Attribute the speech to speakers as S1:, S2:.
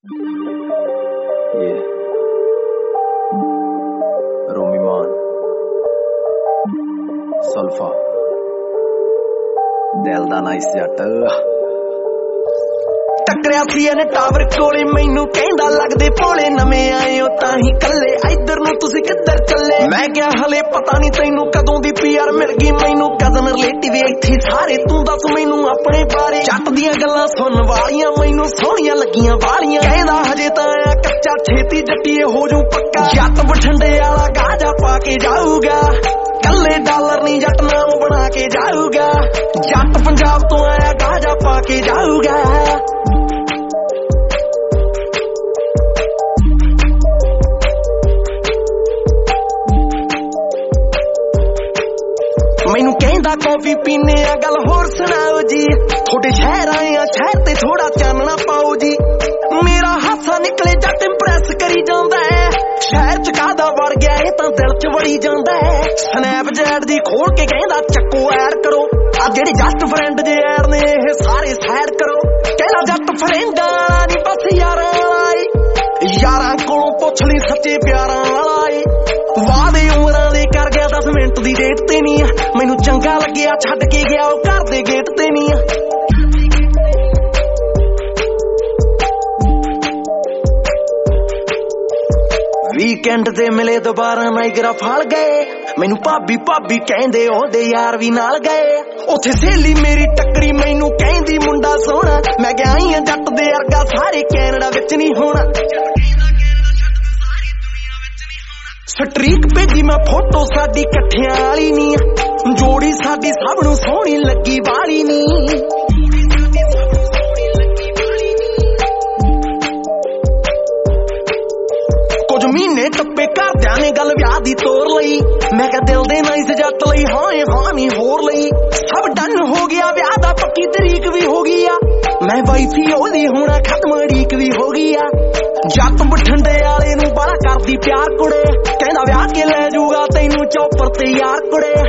S1: Yeah. Romy Man, Sulfa, ਦਿਲ ਦਾ nice ਜੱਟ
S2: ਟੱਕਰਿਆ ਸੀ ਇਹਨੇ ਟਾਵਰ ਕੋਲੇ ਮੈਨੂੰ ਕਹਿੰਦਾ ਲੱਗਦੇ ਭੋਲੇ ਨਵੇਂ ਆਏ ਹੋ ਤਾਂ ਹੀ ਕੱਲੇ ਇੱਧਰ ਨੂੰ ਤੁਸੀਂ ਕਿੱਧਰ ਚੱਲੇ ਮੈਂ ਕਿਹਾ ਹਲੇ ਪਤਾ ਨਹੀਂ ਤੈਨੂੰ ਕਦੋਂ ਦੀ ਪੀਆਰ ਮਿਲ ਗਈ ਮੈਨੂੰ ਕਜ਼ਨ ਰਿਲੇਟਿਵ ਇੱਥੇ ਸਾਰੇ ਤੂੰ ਦੱਸ ਮੈਨੂੰ ਆਪਣੇ ਬਾਰੇ ਜੱਟ ਦੀਆਂ ਗੱਲਾਂ ਸੁਣਨ ਵਾਲੀਆਂ ਮੈਨੂੰ ਸੋਹਣੀਆਂ ਲੱਗੀਆਂ ਵਾਲੀਆਂ ਕਹਿੰਦਾ ਹਜੇ ਤਾਂ ਆ ਕੱਚਾ ਛੇਤੀ ਜੱਟੀਏ ਹੋ ਜੂ ਪੱਕਾ ਜੱਟ ਬਠਿੰਡੇ ਵਾਲਾ ਗਾਜਾ ਪਾ ਕੇ ਜਾਊਗਾ ਕੱਲੇ ਡਾਲਰ ਨਹੀਂ ਜੱਟ ਨਾਮ ਬਣਾ ਕੇ ਜਾਊਗਾ ਜੱਟ ਪੰਜਾਬ ਤੋਂ ਆਇਆ ਗਾਜਾ ਪਾ ਕੇ ਜਾਊਗਾ ਮੈਨੂੰ ਕਹਿੰਦਾ ਕੌਫੀ ਪੀਨੇ ਆ ਗੱਲ ਹੋਰ ਸੁਣਾਓ ਜੀ ਤੁਹਾਡੇ ਸ਼ਹਿਰ ਆਏ ਆ ਸ਼ਹਿਰ ਤੇ ਥੋੜਾ ਚਾਨਣਾ ਪਾਓ ਜੀ ਮੇਰਾ ਹਾਸਾ ਨਿਕਲੇ ਜੱਟ ਇੰਪ੍ਰੈਸ ਕਰੀ ਜਾਂਦਾ ਹੈ ਸ਼ਹਿਰ ਚ ਕਾਹਦਾ ਵੜ ਗਿਆ ਇਹ ਤਾਂ ਦਿਲ ਚ ਵੜੀ ਜਾਂਦਾ ਹੈ ਸਨੈਪਚੈਟ ਦੀ ਖੋਲ ਕੇ ਕਹਿੰਦਾ ਚੱਕੋ ਐਡ ਕਰੋ ਆ ਜਿਹੜੇ ਜੱਟ ਫਰੈਂਡ ਜੇ ਐਡ ਨੇ ਇਹ ਸਾਰੇ ਸਾਈਡ ਕਰੋ ਕਹਿੰਦਾ ਜੱਟ ਫਰੈਂਡਾਂ ਵਾਲਾ ਨਹੀਂ ਬਸ ਯਾਰਾਂ ਵਾਲਾ ਏ ਯਾਰਾਂ ਕੋਲੋਂ ਪੁੱਛ ਲਈ ਸੱਚੇ ਪਿਆਰਾਂ ਵਾਲਾ ਏ ਵਾਦੇ ਉਮਰਾਂ ਦੇ ਕਰ ਗਿਆ 10 ਮਿੰਟ ਦੀ ਡੇਟ ਤੇ ਨਹੀਂ ਆ ਮੈਨੂੰ ਚੰਗਾ ਲੱਗਿਆ ਛੱਡ ਕੇ ਗਿਆ ਉਹ ਘਰ ਦੇ ਗੇਟ ਤੇ ਨਹੀਂ ਆ ਵੀਕਐਂਡ ਤੇ ਮਿਲੇ ਦੁਬਾਰਾ ਨਾਈਗਰਾ ਫਲ ਗਏ ਮੈਨੂੰ ਭਾਬੀ ਭਾਬੀ ਕਹਿੰਦੇ ਉਹਦੇ ਯਾਰ ਵੀ ਨਾਲ ਗਏ ਉੱਥੇ ਸਹੇਲੀ ਮੇਰੀ ਟੱਕਰੀ ਮੈਨੂੰ ਕਹਿੰਦੀ ਮੁੰਡਾ ਸੋਹਣਾ ਮੈਂ ਕਿਹਾ ਆਈ ਆ ਜੱਟ ਦੇ ਵਰਗਾ ਸਾਰੇ ਕੈਨੇਡਾ ਵਿੱਚ ਨਹੀਂ ਹੋਣਾ ਸਟਰੀਕ ਭੇਜੀ ਮੈਂ ਫੋਟੋ ਸਾਡੀ ਇਕੱਠਿਆਂ ਵਾਲੀ ਨੀ ਜੋੜੀ ਸਾਡੀ ਸਭ ਨੂੰ ਸੋਹਣੀ ਲੱਗੀ ਵਾਲੀ ਨੀ ਕੁਝ ਮਹੀਨੇ ਟੱਪੇ ਘਰਦਿਆਂ ਨੇ ਗੱਲ ਵਿਆਹ ਦੀ ਤੋਰ ਲਈ ਮੈਂ ਕਿਹਾ ਦਿਲ ਦੇ ਨਾਈਸ ਜੱਟ ਲਈ ਹਾਂ ਨਹੀਂ ਹੋਰ ਲਈ ਸਭ ਡਨ ਹੋ ਗਿਆ ਵਿਆਹ ਦਾ ਪੱਕੀ ਤਰੀਕ ਵੀ ਹੋ ਗਈ ਆ ਮੈਂ ਵਾਈਫੀ ਉਹਦੀ ਹੁਣ ਖਤਮ ਅੜੀਕ ਵੀ ਹੋ ਗਈ ਆ ਜੱਟ ਬਠਿੰਡੇ ਵਾਲੇ ਨੂੰ ਬੜਾ ਕਰਦੀ ਪਿਆਰ ਕੁੜੇ ਕਹਿੰਦਾ ਵਿਆਹ ਕੇ ਲੈ ਜਾਊਗਾ ਤੈਨੂੰ ਚੌਪਰ ਤੇ ਯਾਰ ਕੁੜੇ